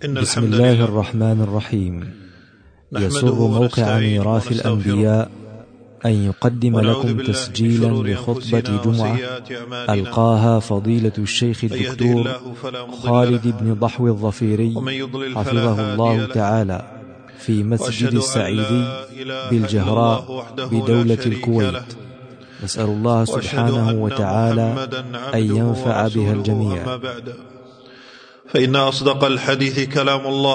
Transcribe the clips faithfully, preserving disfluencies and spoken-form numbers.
بسم الله الرحمن الرحيم. يسر موقع ميراث الأنبياء أن يقدم لكم تسجيلا لخطبة جمعة ألقاها فضيلة الشيخ الدكتور خالد بن ضحو الظفيري حفظه الله تعالى في مسجد السعيدي بالجهراء بدولة الكويت. نسأل الله سبحانه وتعالى أن ينفع بها الجميع. فإن أصدق الحديث كلام الله،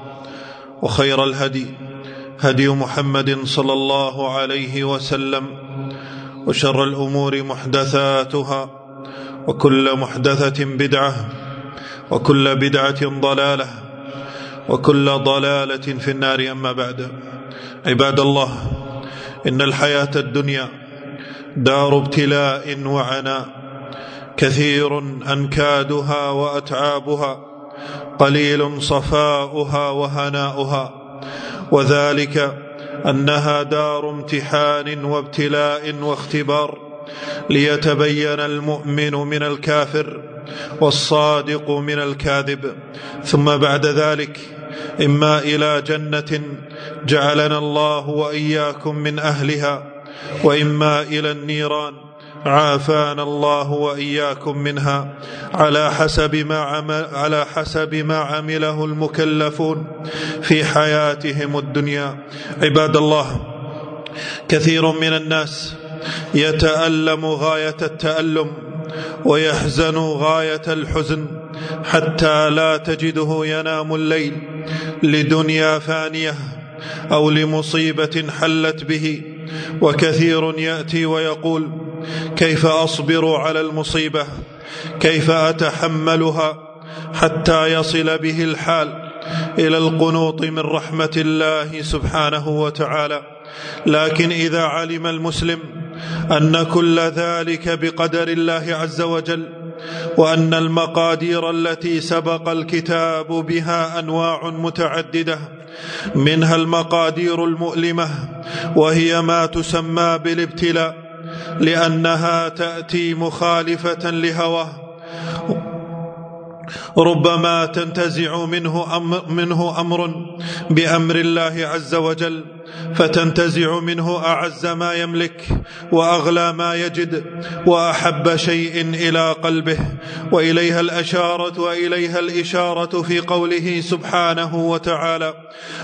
وخير الهدي هدي محمد صلى الله عليه وسلم، وشر الأمور محدثاتها، وكل محدثة بدعة، وكل بدعة ضلالة، وكل ضلالة في النار. أما بعد، عباد الله، إن الحياة الدنيا دار ابتلاء وعناء، كثير أنكادها وأتعابها، قليل صفاؤها وهناؤها، وذلك أنها دار امتحان وابتلاء واختبار، ليتبين المؤمن من الكافر والصادق من الكاذب، ثم بعد ذلك إما إلى جنة جعلنا الله وإياكم من أهلها، وإما إلى النيران عافانا الله وإياكم منها، على حسب ما عمل على حسب ما عمله المكلفون في حياتهم الدنيا. عباد الله، كثير من الناس يتألم غاية التألم ويحزن غاية الحزن، حتى لا تجده ينام الليل لدنيا فانية أو لمصيبة حلت به. وكثير يأتي ويقول: كيف أصبر على المصيبة؟ كيف أتحملها؟ حتى يصل به الحال إلى القنوط من رحمة الله سبحانه وتعالى. لكن إذا علم المسلم أن كل ذلك بقدر الله عز وجل، وأن المقادير التي سبق الكتاب بها أنواع متعددة، منها المقادير المؤلمة وهي ما تسمى بالابتلاء، لأنها تأتي مخالفة لهواه، ربما تنتزع منه أمر, منه أمر بأمر الله عز وجل، فتنتزع منه أعز ما يملك وأغلى ما يجد وأحب شيء إلى قلبه. وإليها الأشارة وإليها الإشارة في قوله سبحانه وتعالى: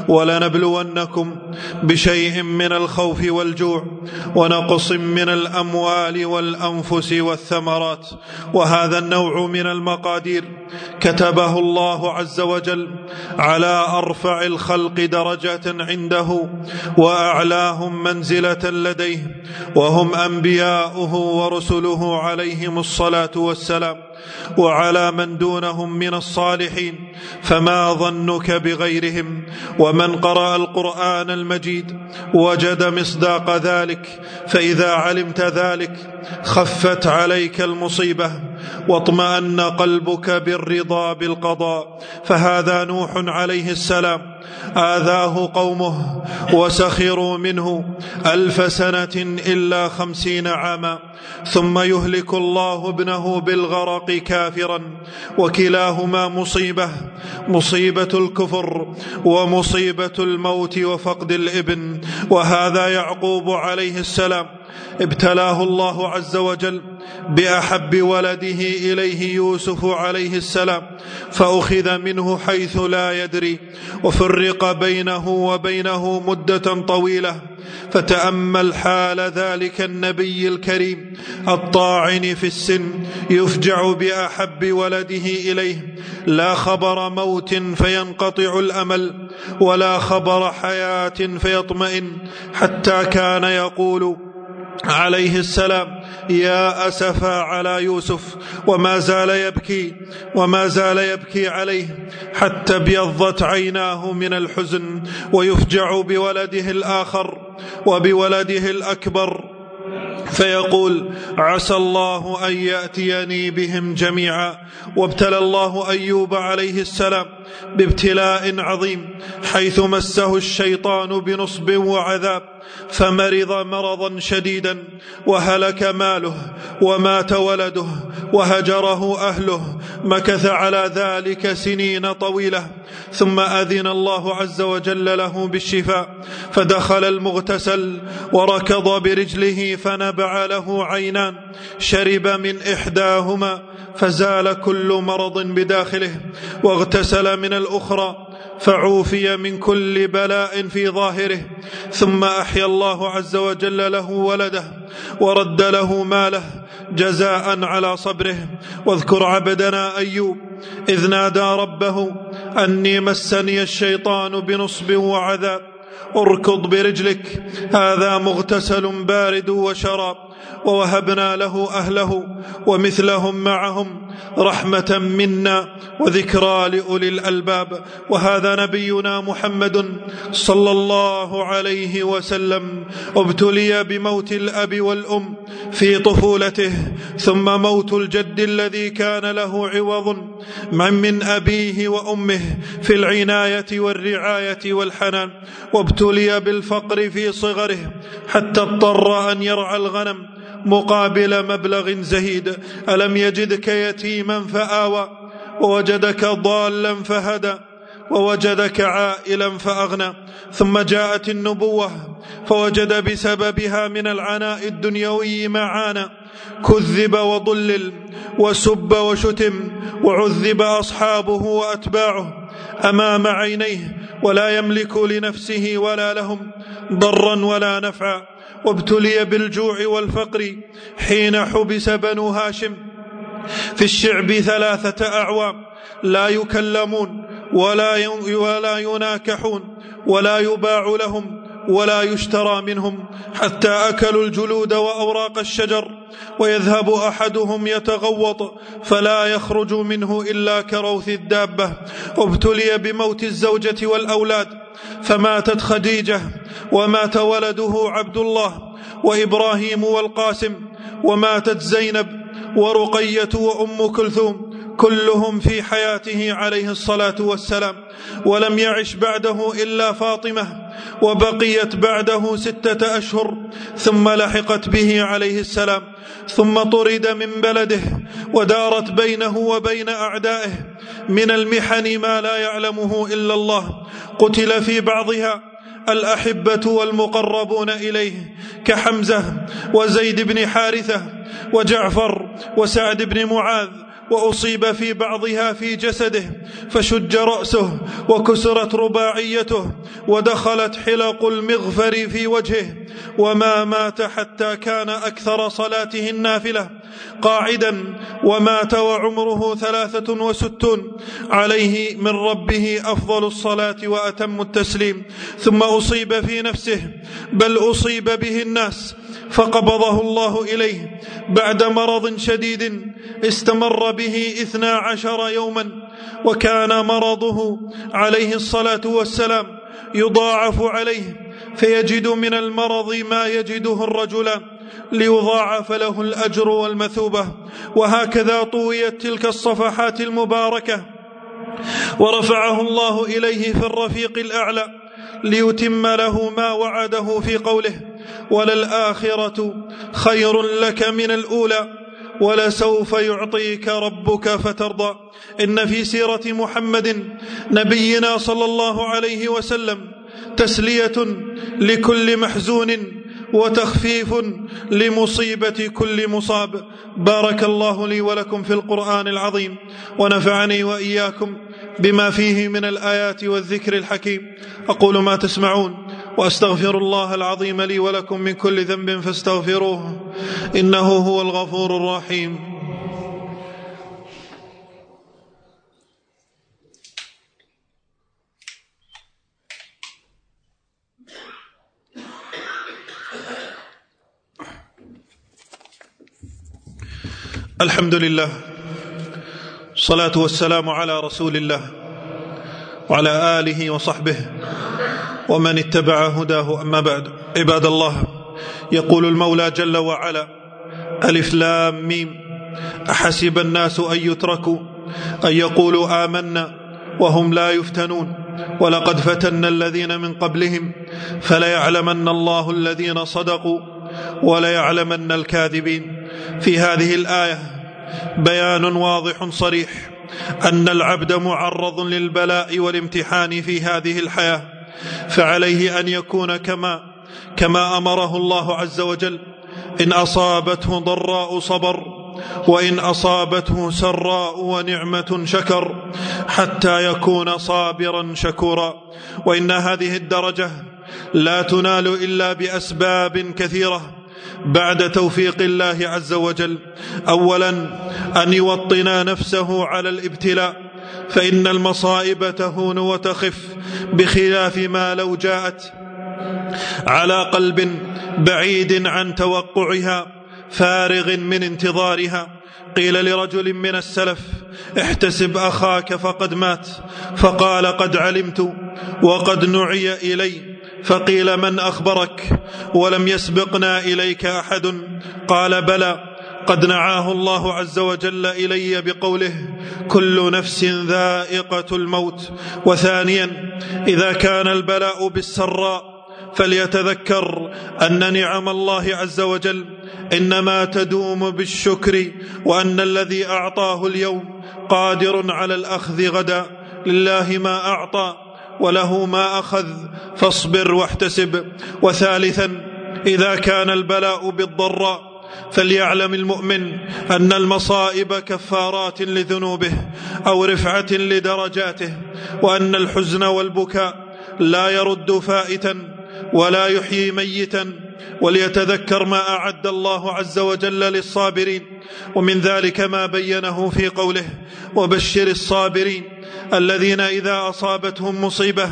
ولنبلونكم بشيء من الخوف والجوع ونقص من الأموال والأنفس والثمرات. وهذا النوع من المقادير كتبه الله عز وجل على أرفع الخلق درجة عنده وأعلاهم منزلة لديه، وهم أنبياؤه ورسله عليهم الصلاة والسلام، وعلى من دونهم من الصالحين، فما ظنك بغيرهم؟ ومن قرأ القرآن المجيد وجد مصداق ذلك. فإذا علمت ذلك خفت عليك المصيبة واطمأن قلبك بالرضا بالقضاء. فهذا نوح عليه السلام آذاه قومه وسخروا منه ألف سنة إلا خمسين عاما، ثم يهلك الله ابنه بالغرق كافرا، وكلاهما مصيبة، مصيبة الكفر ومصيبة الموت وفقد الابن. وهذا يعقوب عليه السلام ابتلاه الله عز وجل بأحب ولده إليه يوسف عليه السلام، فأخذ منه حيث لا يدري، وفرق بينه وبينه مدة طويلة. فتأمل حال ذلك النبي الكريم الطاعن في السن، يفجع بأحب ولده إليه، لا خبر موت فينقطع الأمل، ولا خبر حياة فيطمئن، حتى كان يقول عليه السلام: يا أسفا على يوسف، وما زال يبكي وما زال يبكي عليه حتى ابيضت عيناه من الحزن، ويفجع بولده الآخر وبولده الأكبر، فيقول: عسى الله أن يأتيني بهم جميعا. وابتلى الله أيوب عليه السلام بابتلاء عظيم، حيث مسه الشيطان بنصب وعذاب، فمرض مرضا شديدا، وهلك ماله، ومات ولده، وهجره أهله، مكث على ذلك سنين طويلة، ثم أذن الله عز وجل له بالشفاء، فدخل المغتسل وركض برجله فنبع له عينان، شرب من إحداهما فزال كل مرض بداخله، واغتسل من الأخرى فعوفي من كل بلاء في ظاهره. ثم أحيا الله عز وجل له ولده ورد له ماله جزاء على صبره. واذكر عبدنا أيوب إذ نادى ربه أني مسني الشيطان بنصب وعذاب، اركض برجلك هذا مغتسل بارد وشراب، ووهبنا له أهله ومثلهم معهم رحمة منا وذكرى لأولي الألباب. وهذا نبينا محمد صلى الله عليه وسلم ابتلي بموت الأب والأم في طفولته، ثم موت الجد الذي كان له عوض من أبيه وأمه في العناية والرعاية والحنان، وابتلي بالفقر في صغره حتى اضطر أن يرعى الغنم مقابل مبلغ زهيد. ألم يجدك يتيما فآوى ووجدك ضالا فهدى ووجدك عائلا فأغنى. ثم جاءت النبوة فوجد بسببها من العناء الدنيوي معانا، كذب وضلل وسب وشتم وعذب أصحابه وأتباعه أمام عينيه، ولا يملك لنفسه ولا لهم ضرا ولا نفعا. وابتلي بالجوع والفقر حين حبس بنو هاشم في الشعب ثلاثة أعوام، لا يكلمون ولا ولا يناكحون ولا يباع لهم ولا يشترى منهم، حتى أكلوا الجلود وأوراق الشجر، ويذهب أحدهم يتغوط فلا يخرج منه إلا كروث الدابة. وابتلي بموت الزوجة والأولاد، فماتت خديجة ومات ولده عبد الله وإبراهيم والقاسم، وماتت زينب ورقية وأم كلثوم، كلهم في حياته عليه الصلاة والسلام. ولم يعش بعده إلا فاطمة، وبقيت بعده ستة أشهر ثم لحقت به عليه السلام، ثم طرد من بلده ودارت بينه وبين أعدائه من المحن ما لا يعلمه إلا الله. قتل في بعضها الأحبة والمقربون إليه كحمزة وزيد بن حارثة وجعفر وسعد بن معاذ، وأصيب في بعضها في جسده فشج رأسه وكسرت رباعيته ودخلت حلق المغفر في وجهه، وما مات حتى كان أكثر صلاته النافلة قاعدا، ومات وعمره ثلاثة وستون، عليه من ربه أفضل الصلاة وأتم التسليم. ثم أصيب في نفسه، بل أصيب به الناس، فقبضه الله إليه بعد مرض شديد استمر به اثنا عشر يوما، وكان مرضه عليه الصلاة والسلام يضاعف عليه، فيجد من المرض ما يجده الرجل ليضاعف له الأجر والمثوبة. وهكذا طويت تلك الصفحات المباركة ورفعه الله إليه في الرفيق الأعلى ليتم له ما وعده في قوله: وللآخرة خير لك من الأولى ولسوف يعطيك ربك فترضى. إن في سيرة محمد نبينا صلى الله عليه وسلم تسلية لكل محزون وتخفيف لمصيبة كل مصاب. بارك الله لي ولكم في القرآن العظيم، ونفعني وإياكم بما فيه من الآيات والذكر الحكيم. أقول ما تسمعون، وأستغفر الله العظيم لي ولكم من كل ذنب فاستغفروه، إنه هو الغفور الرحيم. الحمد لله، الصلاة والسلام على رسول الله وعلى آله وصحبه ومن اتبع هداه. أما بعد، عباد الله، يقول المولى جل وعلا: ألف لام ميم، أحسب الناس أن يتركوا أن يقولوا آمنا وهم لا يفتنون، ولقد فتنا الذين من قبلهم فليعلمن الله الذين صدقوا وليعلمن الكاذبين. في هذه الآية بيان واضح صريح أن العبد معرض للبلاء والامتحان في هذه الحياة، فعليه أن يكون كما كما أمره الله عز وجل: إن أصابته ضراء صبر، وإن أصابته سراء ونعمة شكر، حتى يكون صابرا شكورا. وإن هذه الدرجة لا تنال إلا بأسباب كثيرة بعد توفيق الله عز وجل. أولا، أن يوطن نفسه على الابتلاء، فإن المصائب تهون وتخف، بخلاف ما لو جاءت على قلب بعيد عن توقعها فارغ من انتظارها. قيل لرجل من السلف: احتسب أخاك فقد مات، فقال: قد علمت وقد نعي إلي. فقيل: من أخبرك ولم يسبقنا إليك أحد؟ قال: بلى، قد نعاه الله عز وجل إلي بقوله: كل نفس ذائقة الموت. وثانيا، إذا كان البلاء بالسراء فليتذكر أن نعم الله عز وجل إنما تدوم بالشكر، وأن الذي أعطاه اليوم قادر على الأخذ غدا. لله ما أعطى وله ما أخذ، فاصبر واحتسب. وثالثا، إذا كان البلاء بالضراء فليعلم المؤمن أن المصائب كفارات لذنوبه أو رفعة لدرجاته، وأن الحزن والبكاء لا يرد فائتا ولا يحيي ميتا. وليتذكر ما أعد الله عز وجل للصابرين، ومن ذلك ما بينه في قوله: وبشر الصابرين الذين إذا أصابتهم مصيبة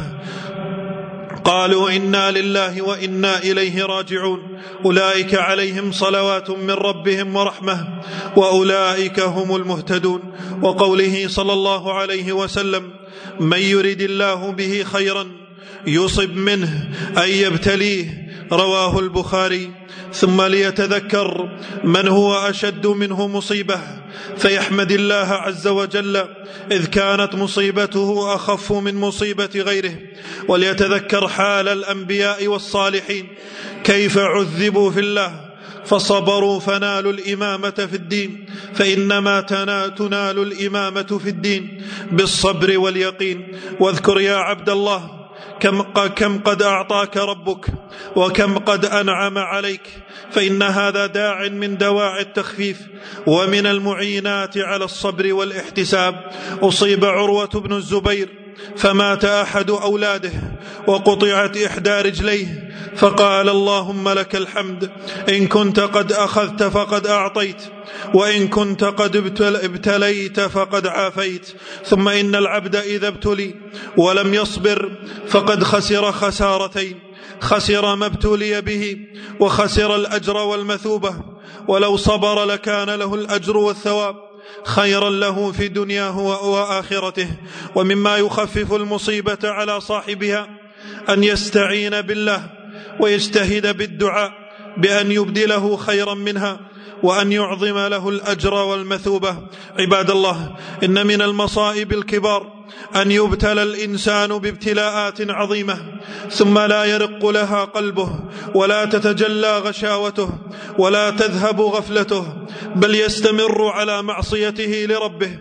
قالوا إنا لله وإنا إليه راجعون، أولئك عليهم صلوات من ربهم ورحمة وأولئك هم المهتدون. وقوله صلى الله عليه وسلم: من يرد الله به خيرا يصب منه أي يبتليه، رواه البخاري. ثم ليتذكر من هو أشد منه مصيبة فيحمد الله عز وجل إذ كانت مصيبته أخف من مصيبة غيره. وليتذكر حال الأنبياء والصالحين كيف عذبوا في الله فصبروا فنالوا الإمامة في الدين، فإنما تنال الإمامة في الدين بالصبر واليقين. واذكر يا عبد الله كم, كم قد أعطاك ربك وكم قد أنعم عليك، فإن هذا داع من دواعي التخفيف ومن المعينات على الصبر والاحتساب. أصيب عروة بن الزبير فمات أحد أولاده وقطعت إحدى رجليه، فقال: اللهم لك الحمد، إن كنت قد أخذت فقد أعطيت، وإن كنت قد ابتليت فقد عافيت. ثم إن العبد إذا ابتلي ولم يصبر فقد خسر خسارتين: خسر ما ابتلي به، وخسر الأجر والمثوبة. ولو صبر لكان له الأجر والثواب خيرا له في دنياه وآخرته. ومما يخفف المصيبة على صاحبها أن يستعين بالله ويجتهد بالدعاء بأن يبدله خيرا منها، وأن يعظم له الأجر والمثوبة. عباد الله، إن من المصائب الكبار أن يبتلى الإنسان بابتلاءات عظيمة ثم لا يرق لها قلبه، ولا تتجلى غشاوته، ولا تذهب غفلته، بل يستمر على معصيته لربه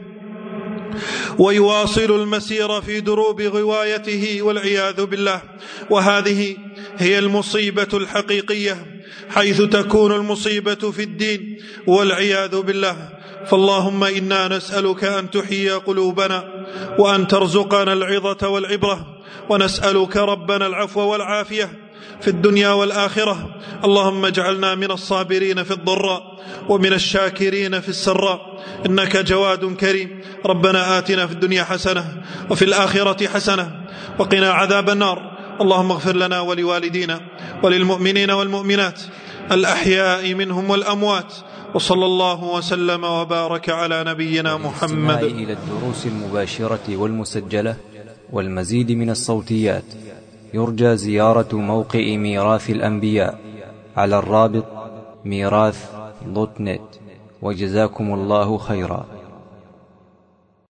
ويواصل المسير في دروب غوايته والعياذ بالله. وهذه هي المصيبة الحقيقية، حيث تكون المصيبة في الدين والعياذ بالله. فاللهم إنا نسألك أن تحيي قلوبنا وأن ترزقنا العظة والعبرة، ونسألك ربنا العفو والعافية في الدنيا والآخرة. اللهم اجعلنا من الصابرين في الضراء ومن الشاكرين في السراء، إنك جواد كريم. ربنا آتنا في الدنيا حسنة وفي الآخرة حسنة وقنا عذاب النار. اللهم اغفر لنا ولوالدينا وللمؤمنين والمؤمنات الأحياء منهم والأموات، وصلى الله وسلم وبارك على نبينا محمد. إلى الدروس المباشرة والمسجلة والمزيد من الصوتيات يرجى زيارة موقع ميراث الأنبياء على الرابط ميراث دوت نت. وجزاكم الله خيرا.